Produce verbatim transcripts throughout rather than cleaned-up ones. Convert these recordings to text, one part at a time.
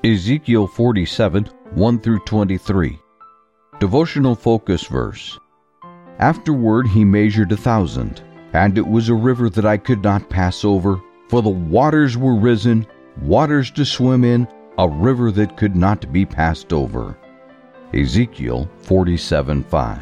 Ezekiel forty-seven, one through twenty-three. Devotional focus verse. Afterward he measured a thousand, and it was a river that I could not pass over, for the waters were risen, waters to swim in, a river that could not be passed over. Ezekiel forty-seven, five.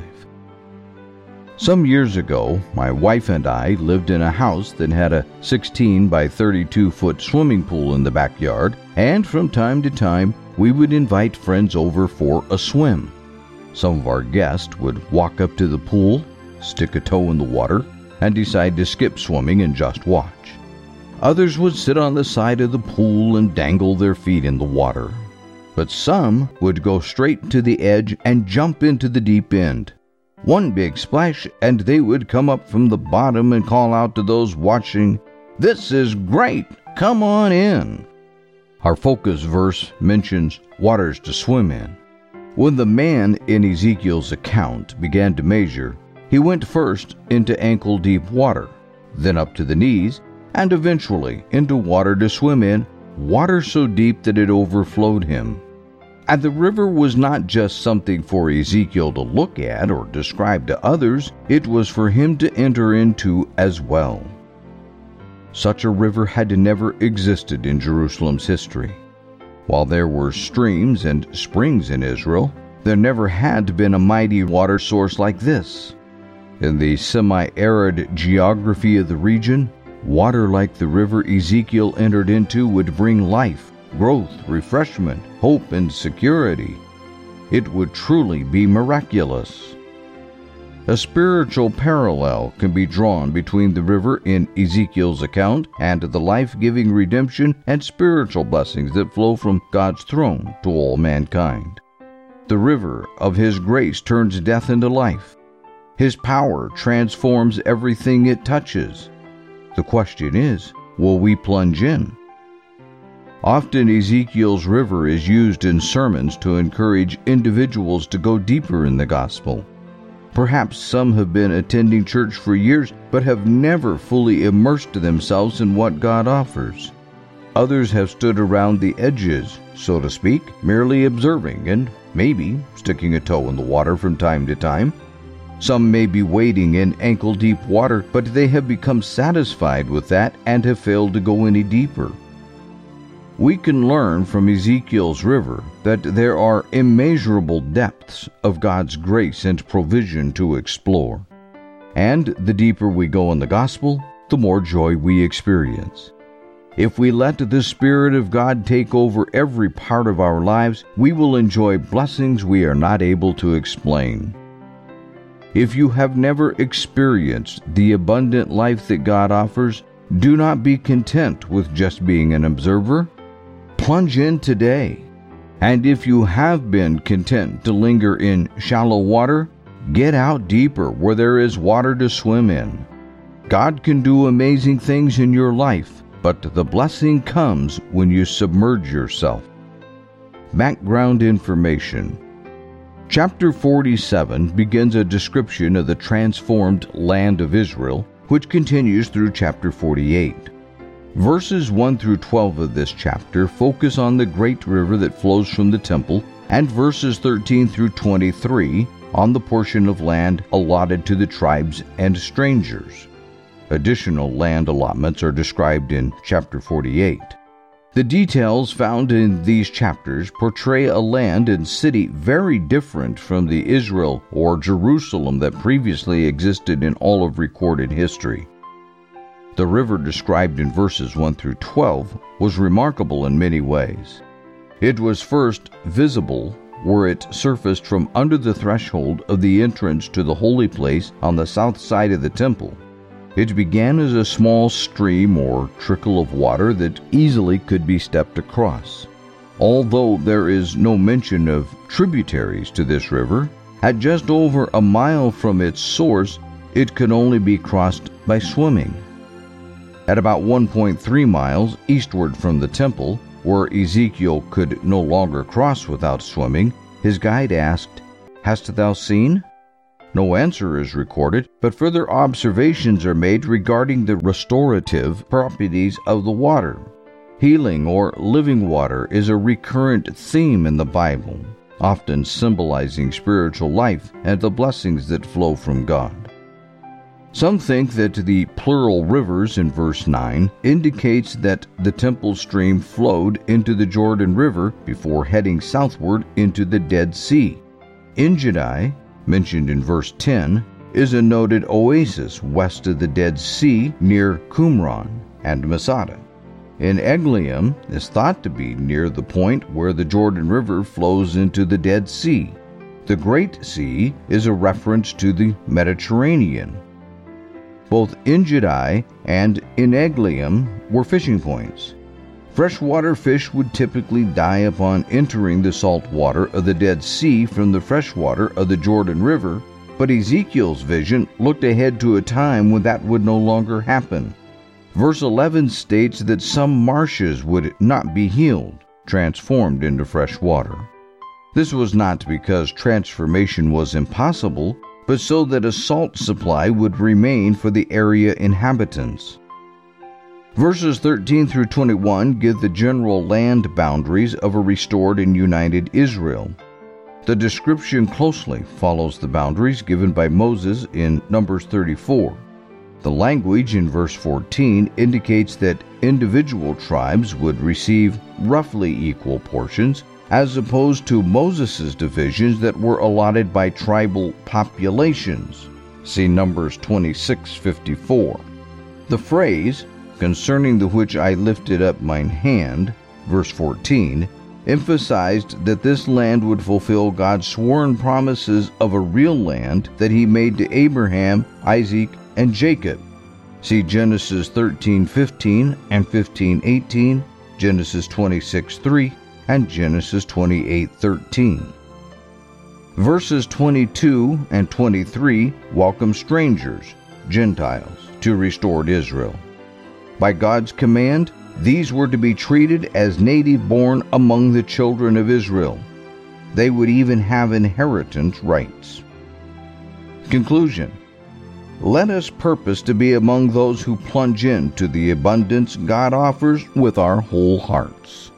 Some years ago, my wife and I lived in a house that had a sixteen by thirty-two foot swimming pool in the backyard, and from time to time we would invite friends over for a swim. Some of our guests would walk up to the pool, stick a toe in the water, and decide to skip swimming and just watch. Others would sit on the side of the pool and dangle their feet in the water. But some would go straight to the edge and jump into the deep end. One big splash, and they would come up from the bottom and call out to those watching, "This is great! Come on in!" Our focus verse mentions waters to swim in. When the man in Ezekiel's account began to measure, he went first into ankle-deep water, then up to the knees, and eventually into water to swim in, water so deep that it overflowed him. And the river was not just something for Ezekiel to look at or describe to others, it was for him to enter into as well. Such a river had never existed in Jerusalem's history. While there were streams and springs in Israel, there never had been a mighty water source like this. In the semi-arid geography of the region, water like the river Ezekiel entered into would bring life, growth, refreshment, hope, and security. It would truly be miraculous. A spiritual parallel can be drawn between the river in Ezekiel's account and the life-giving redemption and spiritual blessings that flow from God's throne to all mankind. The river of His grace turns death into life. His power transforms everything it touches. The question is, will we plunge in? Often Ezekiel's river is used in sermons to encourage individuals to go deeper in the gospel. Perhaps some have been attending church for years but have never fully immersed themselves in what God offers. Others have stood around the edges, so to speak, merely observing and maybe sticking a toe in the water from time to time. Some may be wading in ankle-deep water, but they have become satisfied with that and have failed to go any deeper. We can learn from Ezekiel's river that there are immeasurable depths of God's grace and provision to explore. And the deeper we go in the gospel, the more joy we experience. If we let the Spirit of God take over every part of our lives, we will enjoy blessings we are not able to explain. If you have never experienced the abundant life that God offers, do not be content with just being an observer. Plunge in today. And if you have been content to linger in shallow water, get out deeper where there is water to swim in. God can do amazing things in your life, but the blessing comes when you submerge yourself. Background information. Chapter forty-seven begins a description of the transformed land of Israel, which continues through chapter forty-eight. Verses one through twelve of this chapter focus on the great river that flows from the temple, and verses thirteen through twenty-three on the portion of land allotted to the tribes and strangers. Additional land allotments are described in chapter forty-eight. The details found in these chapters portray a land and city very different from the Israel or Jerusalem that previously existed in all of recorded history. The river described in verses one through twelve was remarkable in many ways. It was first visible where it surfaced from under the threshold of the entrance to the holy place on the south side of the temple. It began as a small stream or trickle of water that easily could be stepped across. Although there is no mention of tributaries to this river, at just over a mile from its source, it could only be crossed by swimming. At about one point three miles eastward from the temple, where Ezekiel could no longer cross without swimming, his guide asked, "Hast thou seen?" No answer is recorded, but further observations are made regarding the restorative properties of the water. Healing or living water is a recurrent theme in the Bible, often symbolizing spiritual life and the blessings that flow from God. Some think that the plural rivers in verse nine indicates that the temple stream flowed into the Jordan River before heading southward into the Dead Sea. En-Gedi, mentioned in verse ten, is a noted oasis west of the Dead Sea near Qumran and Masada. En-Eglaim is thought to be near the point where the Jordan River flows into the Dead Sea. The Great Sea is a reference to the Mediterranean. Both En-Gedi and En-Eglaim were fishing points. Freshwater fish would typically die upon entering the salt water of the Dead Sea from the freshwater of the Jordan River, but Ezekiel's vision looked ahead to a time when that would no longer happen. Verse eleven states that some marshes would not be healed, transformed into fresh water. This was not because transformation was impossible, but so that a salt supply would remain for the area inhabitants. Verses thirteen through twenty-one give the general land boundaries of a restored and united Israel. The description closely follows the boundaries given by Moses in Numbers thirty-four. The language in verse fourteen indicates that individual tribes would receive roughly equal portions, as opposed to Moses' divisions that were allotted by tribal populations. See Numbers twenty-six fifty-four. The phrase, concerning the which I lifted up mine hand, verse fourteen, emphasized that this land would fulfill God's sworn promises of a real land that he made to Abraham, Isaac, and Jacob. See Genesis thirteen fifteen and fifteen eighteen, Genesis twenty-six three, and Genesis twenty-eight thirteen. Verses twenty-two and twenty-three welcome strangers, Gentiles, to restored Israel. By God's command, these were to be treated as native-born among the children of Israel. They would even have inheritance rights. Conclusion. Let us purpose to be among those who plunge into the abundance God offers with our whole hearts.